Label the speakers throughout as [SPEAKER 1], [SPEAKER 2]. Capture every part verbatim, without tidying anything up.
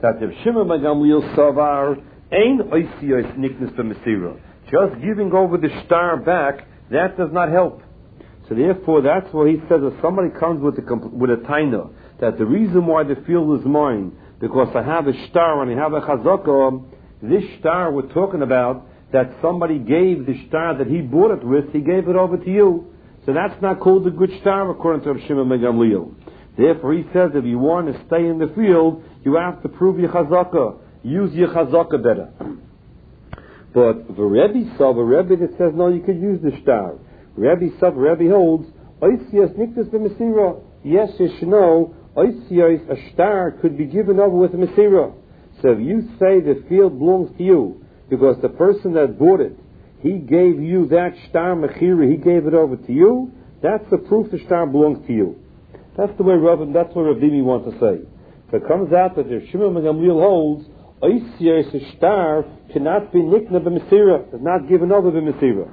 [SPEAKER 1] that the Shimon ben Gamliel Savar ain't oisiyos niknas b'mesira. Just giving over the star back, that does not help. So therefore, that's why he says if somebody comes with a with a taina, that the reason why the field is mine, because I have a star and I have a chazakah, this star we're talking about, that somebody gave the star that he bought it with, he gave it over to you. So that's not called a good star according to Rav Shimon ben Gamliel. Therefore he says if you want to stay in the field, you have to prove your chazakah. Use your chazakah better. But the Rebbe saw, the Rebbe that says no, you can use the star. Rebbe saw, Rebbe holds, oisiyos niktas b'mesira. Yes, yeshno, oisiyos, a star could be given over with a mesira. So if you say the field belongs to you, because the person that bought it, he gave you that star mechira, he gave it over to you, that's the proof the star belongs to you. That's the way Rav, that's what Rav Dimi wants to say. So it comes out that the Shimon ben Gamliel holds, oisiyos, a star cannot be nikna b'mesira, is not given over b'mesira.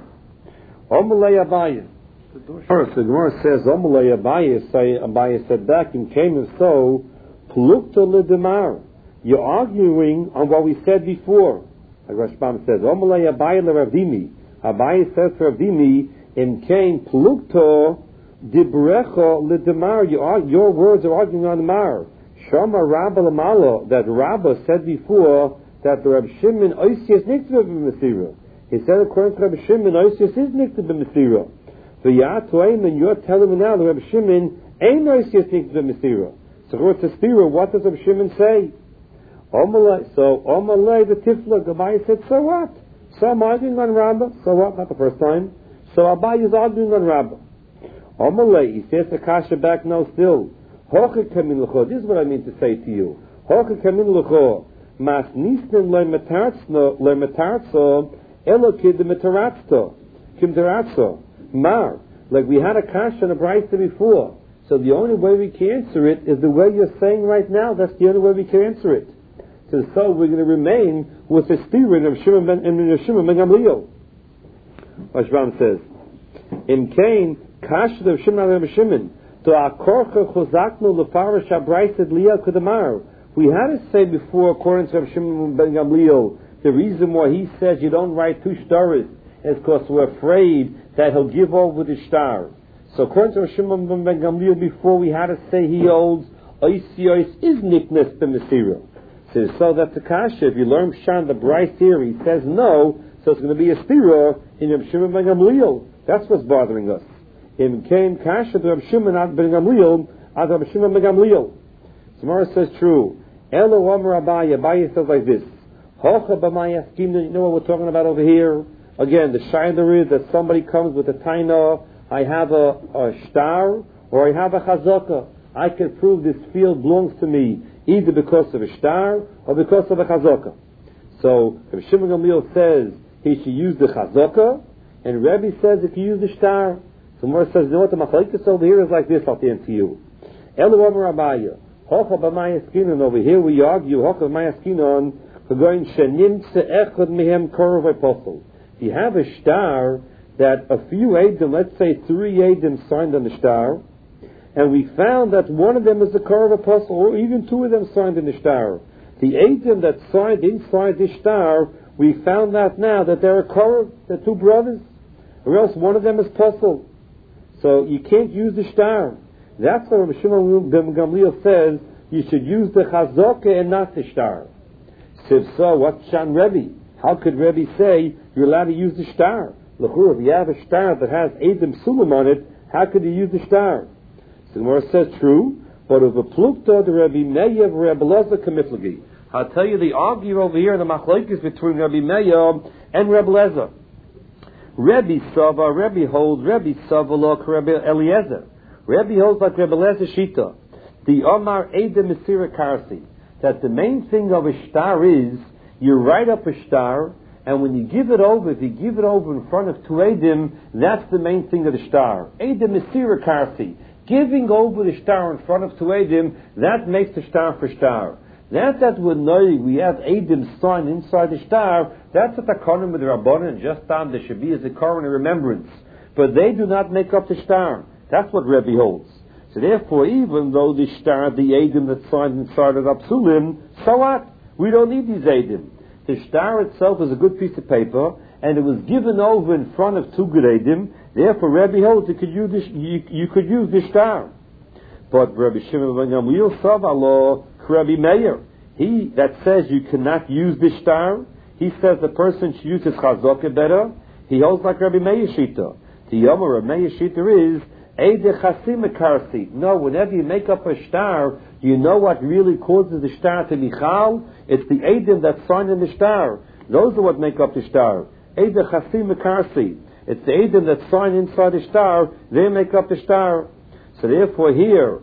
[SPEAKER 1] Omalei Abaye. First, the Gemara says, Omalei Abaye, say, Abaye said back, and came and so, plukta ledemar. You're arguing on what we said before. Like Rashbam says, Omalei Abaye le Rav Dimi. Abaye says to Rav Dimi, in came plukta dibrecha ledemar. Your words are arguing on the mar. Shama Rabba Lamala, that Rabba said before, that the Reb Shimon oisiyos nikta b'mesira. He said according to Reb Shimon, oisiyos is nikta b'mesira. So Ya'atoim, and you're telling me now that Reb Shimon ain't oisiyos nikta b'mesira. So what's the stira? What does Reb Shimon say? Omalei, so Omalei the Tifla, Abaye said, so what? So I'm arguing on Rabba. So what? Not the first time. So Abaye is arguing on Rabba. Omalei, he says the kasha back now still. Hoche kamin l'cho. This is what I mean to say to you. Hoche kamin l'cho. Mas nisnen le metarzno le metarzo elo kid the metarazto kim terazzo mar. Like we had a kasha and a brayta before. So the only way we can answer it is the way you're saying right now. That's the only way we can answer it. So, so we're going to remain with the spirit of Shimon ben and Shimon ben Gamliel. Rashbam says, in Cain kasha of Shimon ben Shimon to akorcha chozaknu lefarish abrayta liya kudamar. We had to say before, according to Rav Shimon ben Gamliel, the reason why he says you don't write two stars is because we're afraid that he'll give over the star. So according to Rav Shimon ben Gamliel, before we had to say he holds oisiyos is niknas b'mesira. So, so that's the kasha. If you learn Pshan the Bryce here, he says no, so it's going to be a stira in Rav Shimon ben Gamliel. That's what's bothering us. In came kasha to Rav Shimon ben Gamliel, as Rav Shimon ben Gamliel. Gemara says true. Elo Amar Abaye. Abaye says like this. Hocha b'maya skim. You know what we're talking about over here? Again, the shayla is that somebody comes with a taina. I have a, a star or I have a chazaka. I can prove this field belongs to me either because of a star or because of a chazaka. So Rav Shimon Gamliel says he should use the chazaka, and Rebbe says if you use the star. So Gemara says, you know what the machlekes over here is like this. I'll answer you. Elo Amar Abaye. Hocha b'maya skinon, over here we argue, Hocha b'maya skinon, we're going shenimtze echad mehem korov apostle. If you have a star that a few Eidim, let's say three Eidim signed on the star, and we found that one of them is the korov apostle, or even two of them signed in the star. The Eidim that signed inside the star, we found out now that they're a korov, they're two brothers, or else one of them is apostle. So you can't use the star. That's what Rav Shimon ben Gamliel says, you should use the chazaka and not the star. So, so what's Shan Rebbe? How could Rebbe say you're allowed to use the star? L'chur, if you have a star that has Eidim Sulam on it, how could you use the star? So the Gemara says true, but of a plukta the Rebbe Meir Rebbe Lezer Kamiflagi. I'll tell you the argue over here in the machlokes between Rebbe Meir and Rebbe Lezer. Rebbe Sava, Rebbe holds Rebbe Sava like Rebbe Eliezer. Rebbe holds like Rebbe Lezer Shita. The Omar Eidim Mesira Karsi. That the main thing of a star is you write up a star, and when you give it over, if you give it over in front of two Eidim, that's the main thing of the star. Eidim Mesira Karsi. Giving over the star in front of two Eidim, that makes the star for star. That that we know we have Eidim signed inside the star, that's a takonim with the Rabbanan, just time there should be as a Koran remembrance. But they do not make up the star. That's what Rebbe holds. So therefore, even though the shtar, the Eidim that signed inside of Apsulim, so what? We don't need these Eidim. The shtar itself is a good piece of paper, and it was given over in front of two good Eidim. Therefore, Rabbi holds you could use this, you, you could use the shtar. But Rabbi Shimon ben Gamliel Savalo, Rabbi Meir, he that says you cannot use the shtar, he says the person should use his chazakah better. He holds like Rabbi Meir Shita. The Yomer Rabbi Meir Shita is Eide Chasim Karsi. No, whenever you make up a shtar, you know what really causes the shtar to be chal? It's the Eidim that sign in the shtar. Those are what make up the shtar. Eide Chasim Karsi. It's the Eidim that sign inside the shtar. They make up the shtar. So therefore, here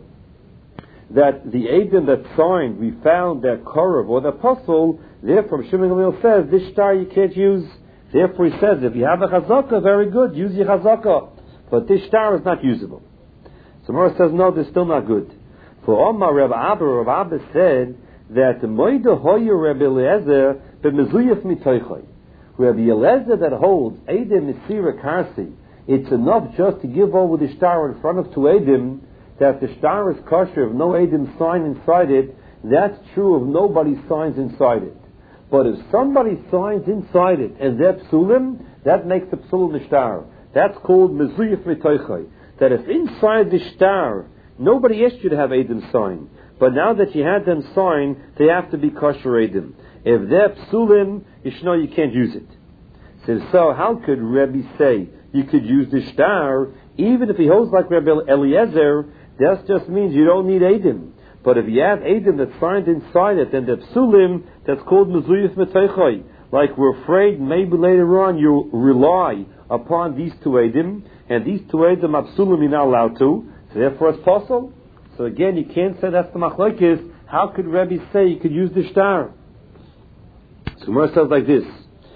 [SPEAKER 1] that the Eidim that signed, we found that Korov or the apostle. Therefore, Shimon Gamliel says this shtar you can't use. Therefore, he says if you have a chazakah, very good, use your chazakah. But this shtar is not usable. So Mora says, no, this is still not good. For Omar Reb Abba, Reb Abba said that the Moida Hoyer Reb Eliezer b'mezuyef mitoichai. Reb Eliezer that holds Eidim Misira Karsi, it's enough just to give over the shtar in front of two Eidim, that the shtar is kosher, if no Eidim sign inside it, that's true if nobody signs inside it. But if somebody signs inside it and they're psulim, that makes the psulim the shtar. That's called mezuyif mitoichai. That if inside the shtar, nobody asked you to have Eidim sign, but now that you had them sign, they have to be kosher Eidim. If they're psulim, you should know you can't use it. So, so how could Rebbe say you could use the shtar, even if he holds like Rebbe Eliezer? That just means you don't need Eidim. But if you have Eidim that's signed inside it, then the psulim, that's called mezuyif mitoichai. Like we're afraid maybe later on you rely upon these two Eidim, and these two Eidim Absulim you're not allowed to, so therefore it's possible. So again, you can't say that's the machlokes. How could Rebbe say you could use the shtar? So Gemara says like this: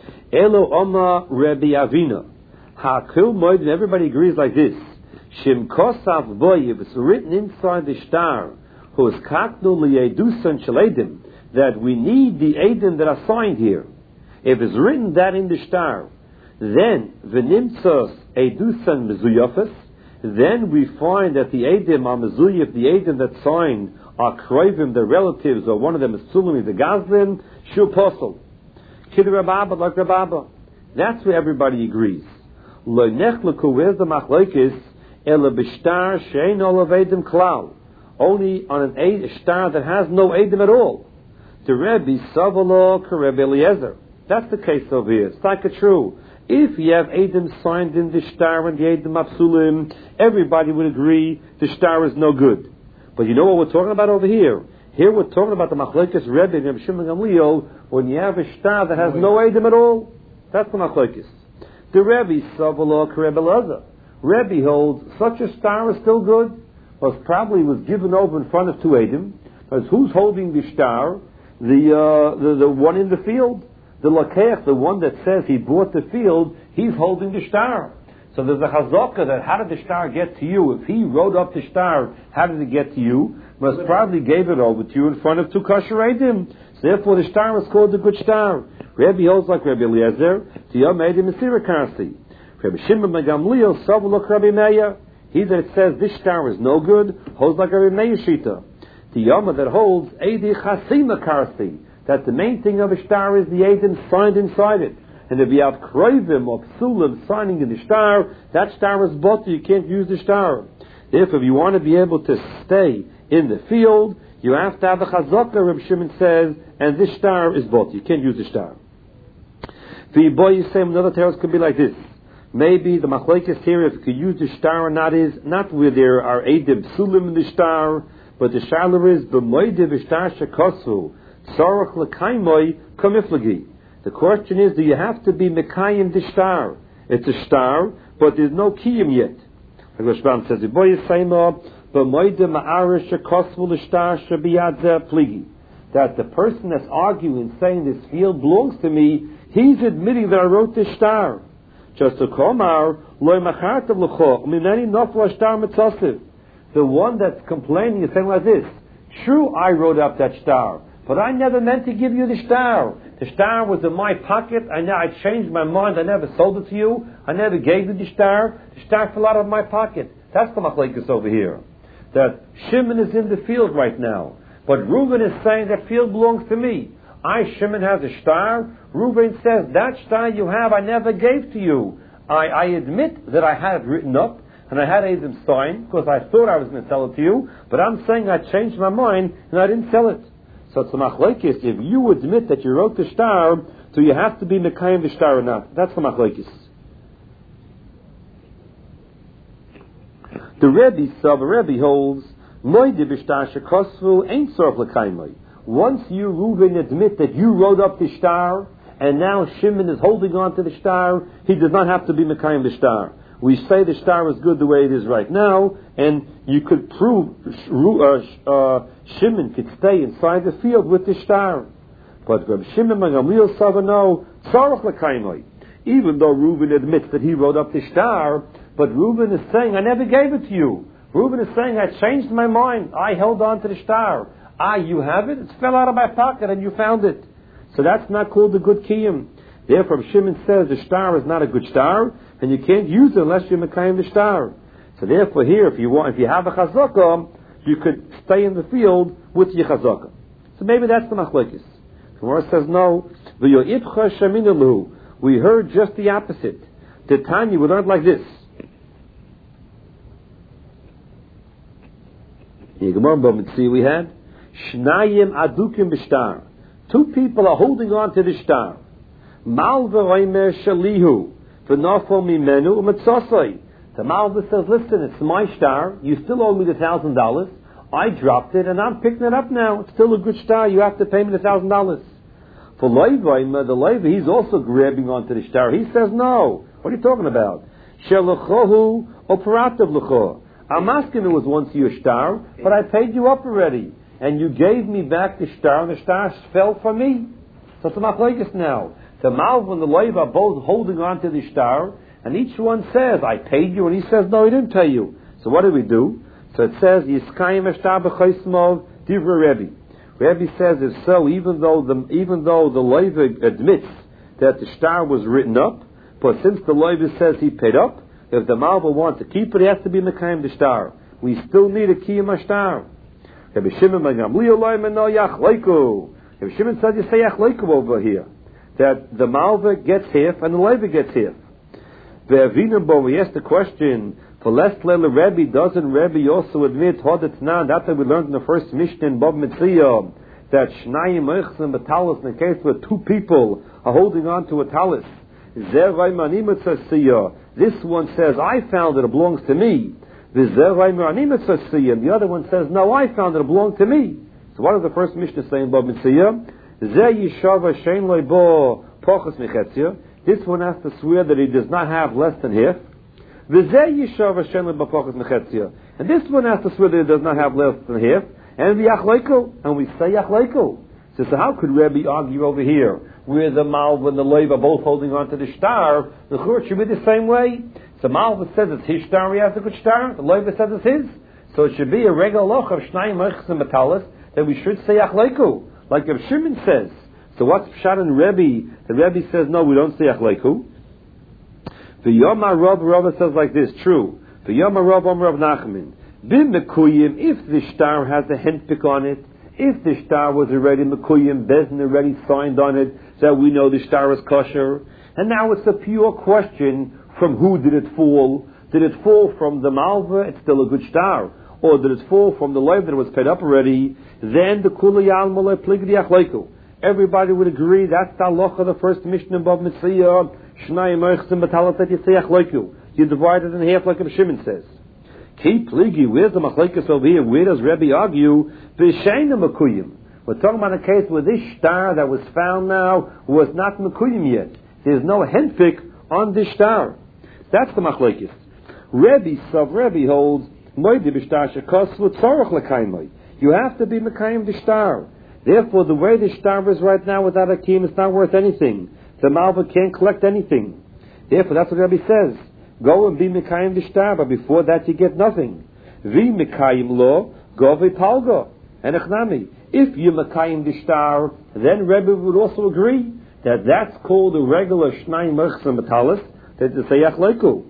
[SPEAKER 1] Elo Oma Rebbe Avina Hakil Moed, and everybody agrees like this: Shem Kosav Boy, if it's written inside the shtar, who is Kaknu Liyedusan Shaledim, that we need the Eidim that are signed here. If it's written that in the shtar, then v'nimtzos edusan mezuyafes, then we find that the Eidim are mezuyaf, the Eidim that signed are kroivim, the relatives, or one of them is Sulami, the Gazlin, Shu Posel. Kid Rababa, like Rababa. That's where everybody agrees. Lo nechleku, where's the machlokes? Ele b'shtar shein olav Eidim klal. Only on an a shtar that has no Eidim at all. The Rebbe Savalo ka Rebbe Eliezer. That's the case over here. It's like a true. If you have Eidim signed in the shtar and the Eidim Absulim, everybody would agree the shtar is no good. But you know what we're talking about over here? Here we're talking about the Machlokes Rebbe and Rabbi Shimon Gamliel when you have a shtar that has no Eidim at all. That's the Machlokes. The Rebbe Savalo ka Rebbe Eliezer. Rebbe holds such a shtar is still good, but probably was given over in front of two Eidim. Because who's holding the shtar? The, uh, the the one in the field. The Lakeach, the one that says he bought the field, he's holding the shtar. So there's a chazakah that how did the shtar get to you? If he wrote up the shtar, how did it get to you? Must probably gave it over to you in front of two kosher Eidim. So therefore the shtar is called the good shtar. Rebbe holds like Rebbe Eliezer, Tiyam Eidim Mesira Karsi. Rebbe Shimon ben Gamliel, Savulok Rebbe Meir. He that says this shtar is no good, holds like Rebbe Meir Shita. Tiyam that holds Eidi Chasima Karsi. That the main thing of a shtar is the Eidim signed inside it. And if you have Kroivim or Psulim signing in the shtar, that shtar is botter, you can't use the shtar. Therefore, if you want to be able to stay in the field, you have to have a chazakah, Reb Shimon says, and this shtar is botter, you can't use the shtar. The boy you say another terrace could be like this. Maybe the machlokes here, if you could use the shtar or not, is not where there are Eidim Psulim in the shtar, but the shalar is b'moide v'shtar shekosu. The question is, do you have to be Mekayim the shtar? It's a shtar, but there's no kiyim yet. Like the Shbam says, that the person that's arguing, saying this field belongs to me, he's admitting that I wrote this shtar. Just to komar, the one that's complaining is saying like this: true, I wrote up that shtar, but I never meant to give you the shtar. The shtar was in my pocket. I, ne- I changed my mind. I never sold it to you. I never gave you the shtar. The shtar fell out of my pocket. That's the machlekes over here. that Shimon is in the field right now, but Reuben is saying that field belongs to me. I, Shimon, has a star. Reuben says, that star you have I never gave to you. I, I admit that I had it written up, and I had Adam sign, because I thought I was going to sell it to you, but I'm saying I changed my mind, and I didn't sell it. So it's a machlokes. If you admit that you wrote the star, so you have to be mekayim the star or not. That's the machlokes. The Rebbe, Saba Rebbe holds, moide b'shtar shekosvu ain't sorf l'kaimai. Once you, Reuben, admit that you wrote up the star, and now Shimon is holding on to the star, he does not have to be mekayim the star. We say the star is good the way it is right now, and you could prove uh, uh, Shimon could stay inside the field with the star. But Reb Shimon ben Gamliel Saba no tzarich l'kaimai. Even though Reuben admits that he wrote up the star, but Reuben is saying, I never gave it to you. Reuben is saying, I changed my mind. I held on to the star. Ah, you have it? It fell out of my pocket and you found it. So that's not called a good kiyum. Therefore, Shimon says the star is not a good star, and you can't use it unless you're mekayim the star. So therefore, here, if you want, if you have a chazakah, you could stay in the field with your chazakah. So maybe that's the machlekes. The Gemara says no. We heard just the opposite. The Tanya, we learned like this. In Gemara see we had Shnayim adukim b'shtar. Two people are holding on to the star. Mal v'roimer shalihu v'nafol mimenu u'metzosai. The Malva says, listen, it's my star. You still owe me the thousand dollars. I dropped it and I'm picking it up now. It's still a good star. You have to pay me the thousand dollars. For Leiva, the Leiva, he's also grabbing onto the star. He says, no. What are you talking about? Shelachohu operativ lecho. I'm asking, it was once your star, but I paid you up already. And you gave me back the star, and the star fell for me. So it's a machlokes now. The Malva and the Leiva are both holding on to the star, and each one says, I paid you, and he says, no, he didn't pay you. So what do we do? So it says, Yiskayim eshtar b'choismov divra Rebbe. Rebbe says, if so, even though the even though the Leiva admits that the star was written up, but since the Leiva says he paid up, if the Malva wants to keep it, he has to be mekayim the star. We still need a kiyum ashtar. Rabbi Shimon ben Gamliel loy no yachleiku. Rabbi Shimon said you say yachleiku over here, that the Malva gets half and the Leiva gets half. Ve'avinabo, we asked the question, for less Leila Rebbe, doesn't Rebbe also admit Hodetnan? That's what we learned in the first Mishnah in Bab Mitzvah, that Shnayim Eichsim B'talis, in the case where two people are holding on to a talis. This one says, I found it, it belongs to me. And the other one says, no, I found it, it belonged to me. So what does the first Mishnah say in Bab Mitzvah? This one has to swear that he does not have less than half. And this one has to swear that he does not have less than half. And the yachleiku, and we say yachleiku. So, so how could Rebbe argue over here, where the Malva and the Leiva are both holding on to the star? The Chur should be the same way. So Malva says it's his star, he has a good star. The Leiva says it's his. So it should be a regular loch of Shnayim Eichsim B'talis that we should say yachleiku, like Reb Shimon says. So what's Pshat in Rebbe? The Rebbe says no, we don't say yachleiku. The Yomar Rav Rav says like this, true. The Yomar Rav Om Rav Nachman. Bim Mekuyim, if the star has a handpick on it, if the star was already Mekuyim, Bezin already signed on it, so we know the star is kosher. And now it's a pure question, from who did it fall? Did it fall from the Malva? It's still a good star. Or did it fall from the Leiv that was paid up already? Then the Kula Yalmale Pligdi Achleiku. Everybody would agree that's the halacha of the first Mishnah above Mitzvah. Shnayim Eichsim B'talis that you say Achleiku. You divide it in half like Reb Shimon says. Keep pligi. Where's the machlekes over here? Where does Rebbe argue? B'sheina Mekuyim. We're talking about a case where this star that was found now was not Mekuyim yet. There's no handpick on this star. That's the machlekes. Rebbe Sav Rebbe holds Moide b'shtar shekosvu tzorach l'kaimai. You have to be mekayim the star. Therefore, the way the star is right now without a kiyum, it's not worth anything. The Malva can't collect anything. Therefore, that's what Rebbe says. Go and be mekayim the star, but before that you get nothing. Vi mekayim lo, go v'palgo. And echnami. If you mekayim the star, then Rebbe would also agree that that's called a regular shnayim mechzim b'talis, that is a yachleiku.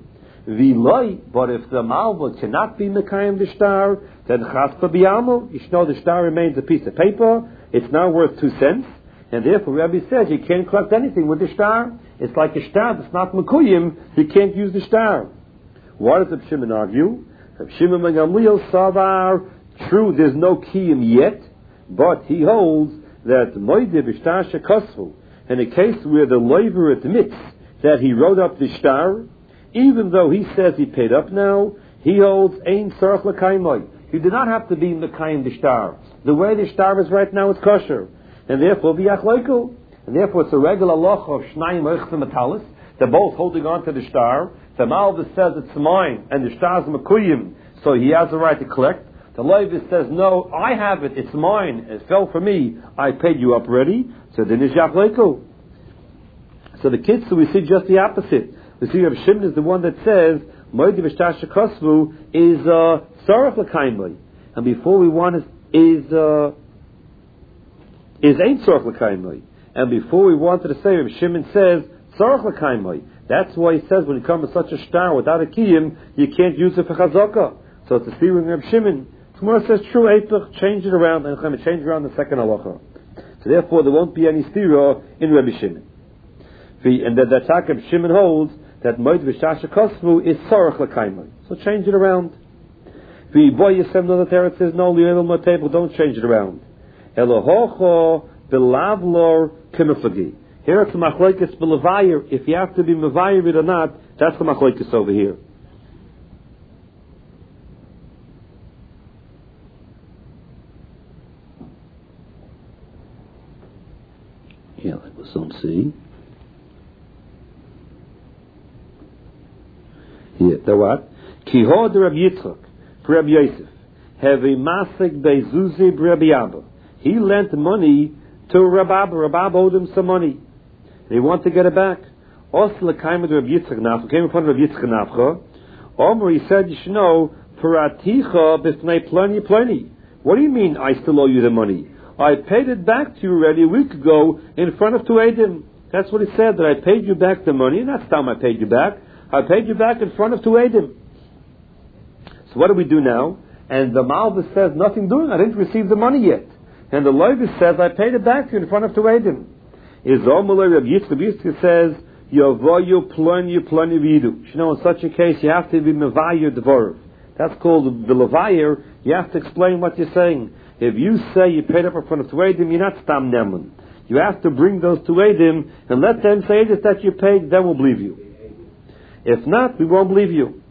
[SPEAKER 1] V'loi, but if the malva cannot be mekayim the star, then chaspa b'yamo. You should know the star remains a piece of paper. It's now worth two cents, and therefore Rabbi says you can't collect anything with the star. It's like a star that's not mekuyim. You can't use the star. Why does Reb Shimon argue? Reb Shimon ben Gamliel savar. True, there's no kiyum yet, but he holds that moide b'shtar shekosvu. In a case where the loiver admits that he wrote up the star, even though he says he paid up now, he holds ein tzarich l'kaimoi. You do not have to be mekayim the star. The way the star is right now is kosher, and therefore v'yach loikel. And therefore it's a regular loch of shnayim oichsim metalis. They're both holding on to the star. The malva says it's mine, and the star's mekuyim, so he has the right to collect. The loiver says, no, I have it, it's mine, it fell for me, I paid you up already, so then it's yach loikel. So the kids, so we see just the opposite. We see Reb Shimon is the one that says Moedi v'shtar shekosvu is tzarich l'kaimoi, and before we want is is uh, is ain't tzarich l'kaimoi, and before we wanted to say Reb Shimon says tzarich l'kaimoi. That's why he says when you come with such a star without a kiyum, you can't use it for chazaka. So it's a theory of Reb Shimon. Tomorrow says true eipach, change it around, and change it around the second halacha. So therefore there won't be any stira in Reb Shimon. And that the attack of Shimon holds that Moed V'Shtar Shekosvu is Tzarich L'Kaimoi. So change it around. V'Boy Yisem no the Teretz says no Li'el Motable, don't change it around. Elohocho B'Lavlor Kimifagi. Here it's a Machlokes B'Levayir. If you have to be Mevayir it or not, that's the Machlokes over here. Yeah, that was on C. Yeah, the what? Kiho de Rabbi Yitzchak, Rabbi Yosef, have a masik bezuzi Rabbi Abba. He lent money to Rabbi Abba. Rabbi Abba owed him some money. They want to get it back. Osla came to Rabbi Yitzchak Nafcha, came in front of Rabbi Yitzchak Nafcha. Omer, he said, you should know, Paraticha b'fnei plani plani. What do you mean I still owe you the money? I paid it back to you already a week ago in front of two Eidim. That's what he said, that I paid you back the money, and that's the time I paid you back. I paid you back in front of two Eidim. So what do we do now? And the Malva says, nothing doing, I didn't receive the money yet. And the Levi says, I paid it back to you in front of two Eidim. Is Omalei Rabbi Yitzchak, Rabbi Yitzchak says, Yovoyu ploni ploni v'yidu. You know, in such a case, you have to be Mevayir Dvorov. That's called the Levayir. You have to explain what you're saying. If you say you paid up in front of two Eidim, you're not Stam Neman. You have to bring those two Eidim and let them say this that you paid, then we'll believe you. If not, we won't believe you.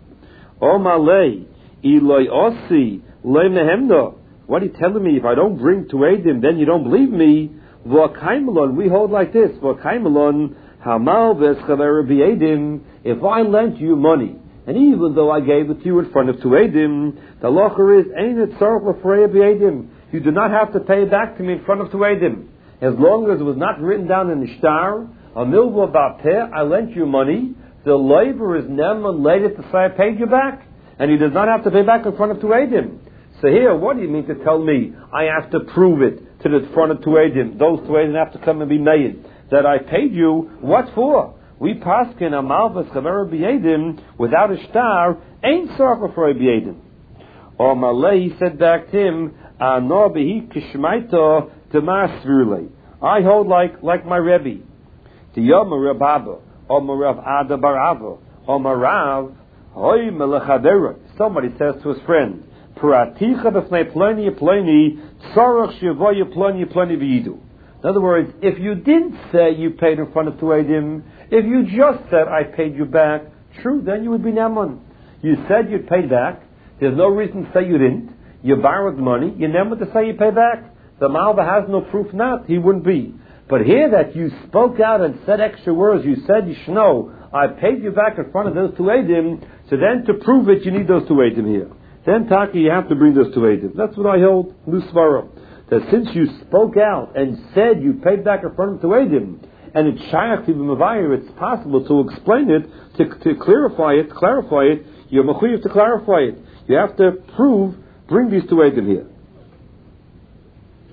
[SPEAKER 1] Omalei Eloi Osi Le Mehemda. What are you telling me? If I don't bring two Eidim, then you don't believe me. V'akaimelon, we hold like this. V'akaimelon Hamal v'eschaver b'Eidim. If I lent you money, and even though I gave it to you in front of two Eidim, the locher is ain't it tzarich l'freya b'Eidim. You do not have to pay it back to me in front of two Eidim. As long as it was not written down in the shtar, a milva ba'peh, I lent you money. The labor is neman later to say I paid you back, and he does not have to pay back in front of two Eidim. So here, what do you mean to tell me I have to prove it to the front of two Eidim? Those two Eidim have to come and be made that I paid you. What for? We paskin a malvas chaver b'Eidim without a star ain't tzarich for a b'Eidim. Or Malay said back to him, "Anor behi kishmaito demar svirlei." I hold like like my Rebbe, the Yom Rav Abba, or Rav Ada Bar Ava, or Rav Hoy Melechadera. Somebody says to his friend, "Paraticha b'fnei ploni ploni tzarich shevoyu ploni ploni v'yidu." In other words, if you didn't say you paid in front of two Eidim, if you just said I paid you back, true, then you would be Neman. You said you'd pay back. There's no reason to say you didn't. You borrowed money. You never to say you pay back. The Malva has no proof not. He wouldn't be. But here that you spoke out and said extra words, you said, you should know, I paid you back in front of those two Eidim, so then to prove it, you need those two Eidim here. Then, Taki, you have to bring those two Eidim. That's what I hold, Lusvara. That since you spoke out and said you paid back in front of two Eidim, and it's Shayach to be Mavayir, it's possible to explain it, to, to clarify it, to clarify it, you're Mechuyev to clarify it. You have to prove, bring these two Eidim here.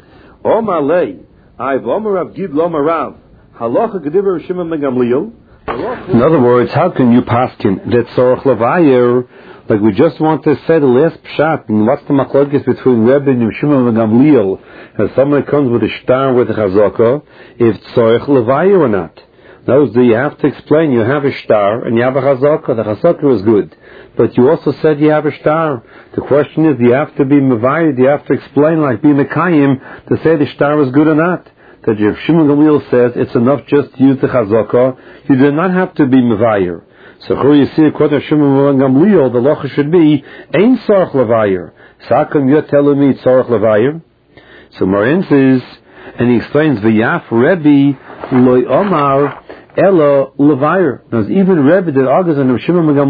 [SPEAKER 1] Omalei, I've Omar Rav Gid Lomar Rav, Halacha Gediver Shimon Ben Gamliel,
[SPEAKER 2] In other words, how can you paskin that Tzorach Levayir, like we just want to say the last pshat, and what's the machlokes between Rebbe and Shimon and Gamliel, as somebody comes with a star with a chazaka, if Tzorach Levayir or not? Those do you have to explain, you have a star and you have a chazaka, the chazaka is good. But you also said you have a star. The question is, do you have to be mevayir, do you have to explain, like be mekayim, to say the star is good or not? That Rav Shimon Gamliel says it's enough just to use the chazaka, you do not have to be mevayir. So here you see, according to Shimon Gamliel, the locha should be, ein tzorach levayir. So how come you're telling me tzorach levayir? So Marin says, and he explains, v'yaf Rebbe loy omar elo levayir. Now even Rebbe that argues on Rav Shimon